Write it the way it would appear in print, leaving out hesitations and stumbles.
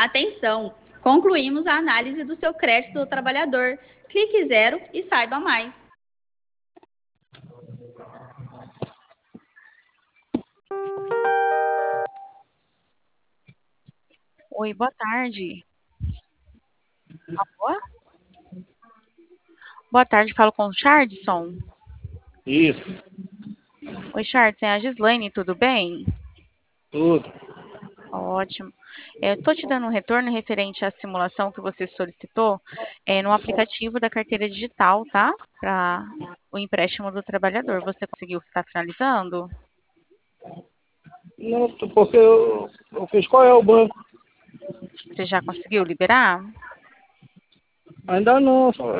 Atenção! Concluímos a análise do seu crédito do trabalhador. Clique zero e saiba mais. Oi, boa tarde. Alô? Boa tarde, falo com o Chardson. Isso, Oi, Chardson, é a Gislaine, tudo bem? tudo. Ótimo. Estou te dando um retorno referente à simulação que você solicitou no aplicativo da carteira digital, tá? Para o empréstimo do trabalhador. Você conseguiu estar finalizando? Não, porque eu fiz qual é o banco? Você já conseguiu liberar? Ainda não,